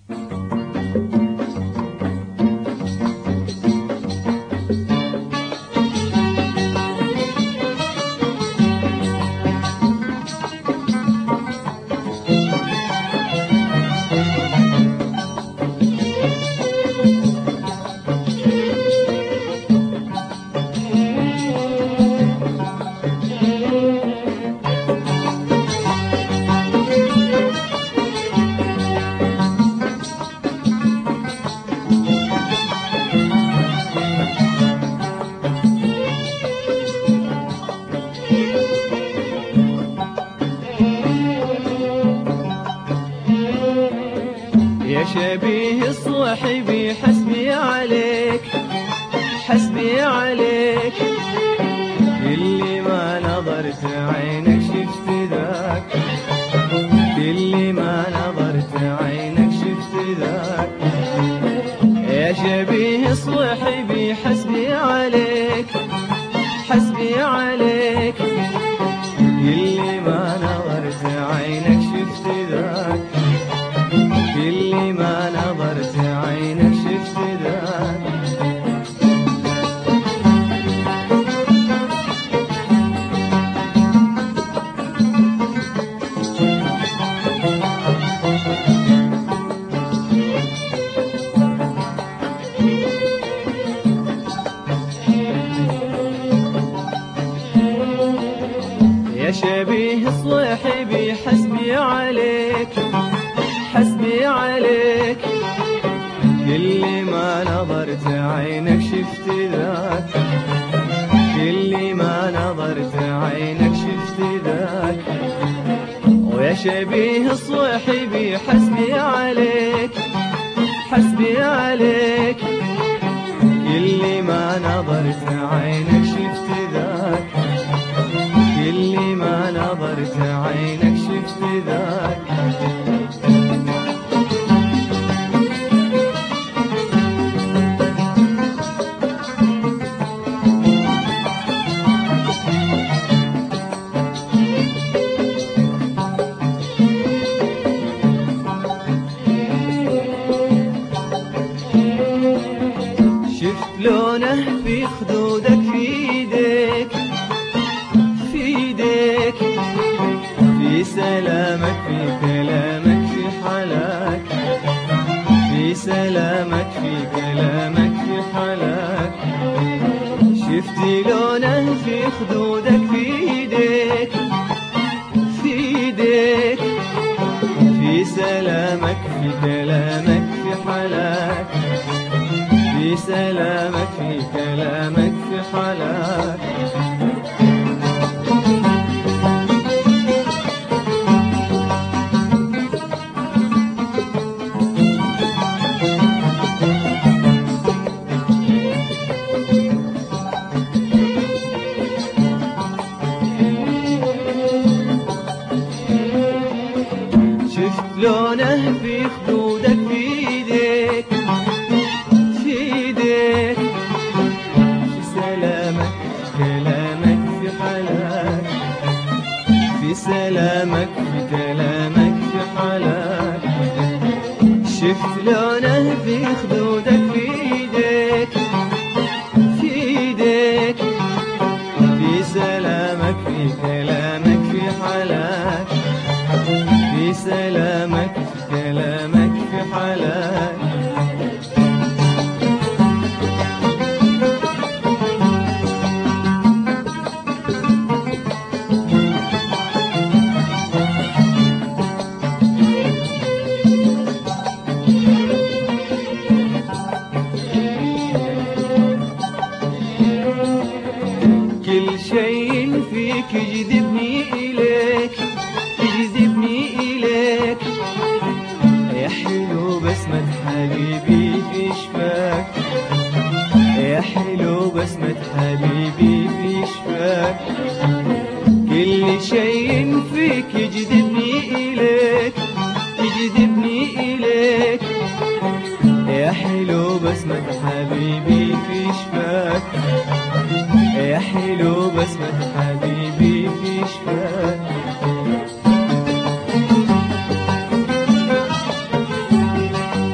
يا شبيه صاحبي حسبي عليك، حسبي عليك، اللي ما نظرت عينك شفت ذاك، اللي ما نظرت عينك شفت ذاك. يا شبيه صاحبي حسبي عليك، حسبي عليك، اللي ما نظرت عينك شفت ذاك، اللي ما نظرت عينك شفت ذاك. يا شبيه صاحبي حسبي عليك، حسبي عليك، اللي ما نظرت عينك شفت ذاك، اللي ما نظرت عينك شفت ذاك. ويا شبيه صاحبي حسبي عليك، حسبي عليك، اللي ما نظرت عينك شفت ذاك، اللي ما نظرت عينك شفت ذاك. شفت لونه في خدودك في ايديك، في ايديك، في سلامك في كلامك في حلاك، في سلامك في كلامك في حلاك. شفت لونه في خدودك في ايديك، في ايديك، في سلامك في كلامك في حلاك، في سلامك في كلامك في حلاك. شفت لونه في خدودك في ايديك، في ايديك، في سلامك في كلامك في حلاك، في سلامك في كلامك في حلاك. شفت لونه في خدودك في ايديك، في ايديك، في سلامك في كلامك في حلاك، في سلامك في كلامك في حلاك. كل شيء فيك يجذبني إليك، يجذبني إليك، يا حلو بسمة حبيبي في شفاك، يا حلو بسمة حبيبي في شفاك. كل شيء فيك يجذبني إليك، يجذبني إليك، يا حلو بسمة حبيبي في شفاك، يا حلو بسمة حبيبي في شفاك.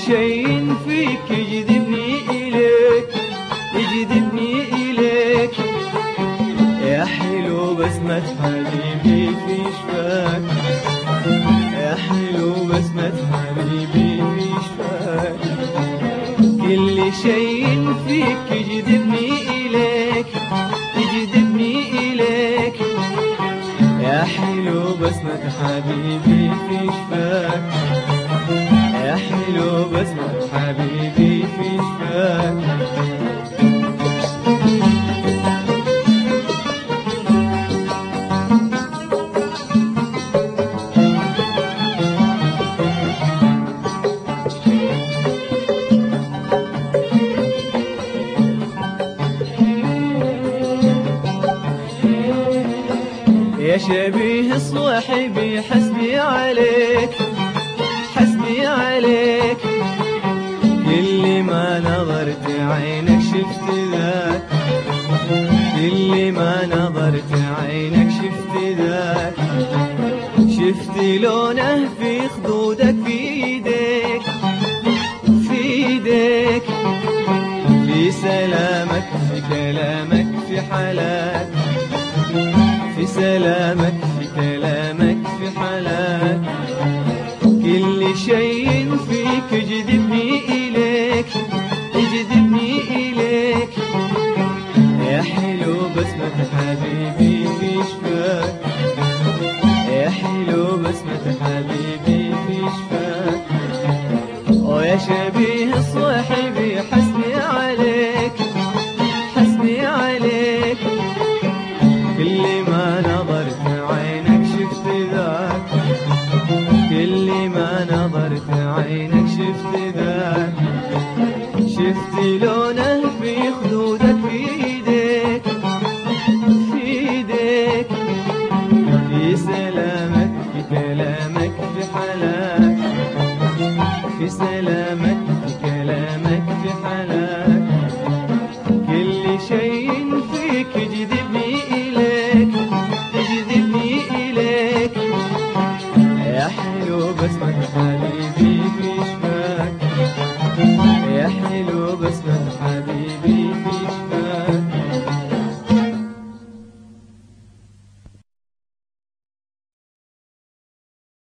شيء فيك يجذبني إليك، يجذبني إليك، يا حلو بسمة حبيبي في شفاك، يا حلو بسمة حبيبي في شفاك. كل شيء فيك يجذبني إليك، يجذبني إليك، يا حلو بسمة حبيبي في شفاك، يا حلو بسمة حبيبي في شفاك. يا شبيه صاحبي حسبي عليك، حسبي عليك، كل ما نظرت عينك شفت ذاك، كل ما نظرت عينك شفت ذاك، شفت لونه في خدودك في ايديك، في ايديك، في سلامك في كلامك في حالك، في سلامك في كلامك في حالك. كل شيء فيك يجذبني إليك، يجذبني إليك، يا حلو بسمة حبيبي في شفاك، يا حلو بسمة حبيبي في شفاك. ويا شبيه صاحبي حسبي عليك، حسبي عليك، كل ما نظرت عينك شفت ذاك، كل ما نظرت عينك شفت ذاك، شفت لونه في خدودك في ايديك، في ايديك، في سلامك في كلامك في حالك، في سلامك في كلامك في حالك. كل شيء فيك يجذبني إليك، يجذبني إليك، يا حلو بسمة حبيبي في شفاك، يا حلو بسمة